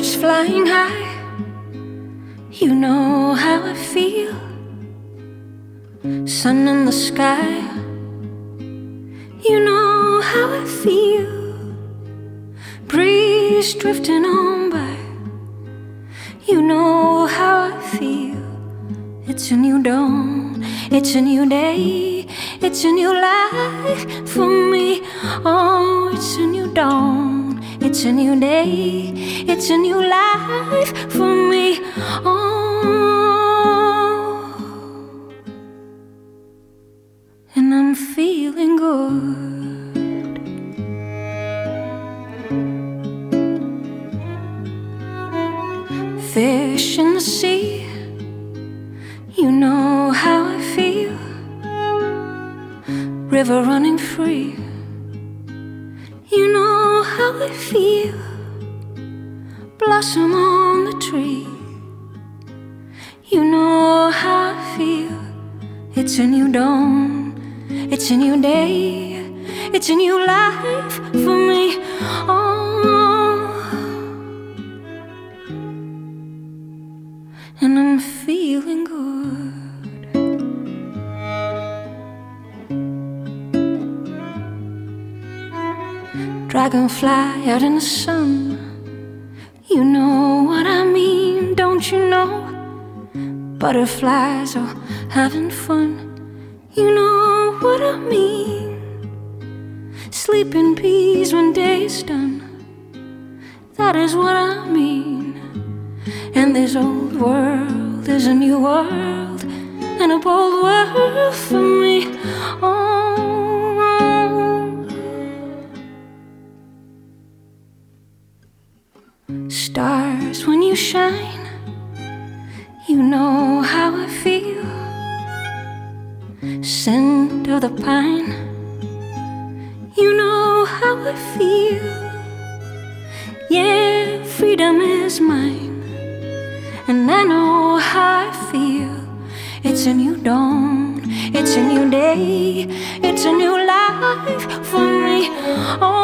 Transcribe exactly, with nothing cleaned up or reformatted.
birds flying high. You know how I feel. Sun in the sky. You know how I feel. Breeze drifting on by. You know how I feel. It's a new dawn, it's a new day, it's a new life for me. Oh, it's a new dawn, it's a new day, it's a new life for me. Oh, and I'm feeling good. Fish in the sea, you know how I feel. River running free, you know how I feel. Blossom on the tree, you know how I feel. It's a new dawn, it's a new day, it's a new life for me. Oh, and I'm feeling good. Dragonfly out in the sun, you know what I mean, don't you know? Butterflies are having fun, you know what I mean. Sleeping peas when day is done, that is what I mean. And this old world is a new world, and a bold world for me. Oh, stars when you shine, you know how I feel. Scent of the pine, you know how I feel. Yeah, freedom is mine, and I know how I feel. It's a new dawn, it's a new day, it's a new life for me. Oh,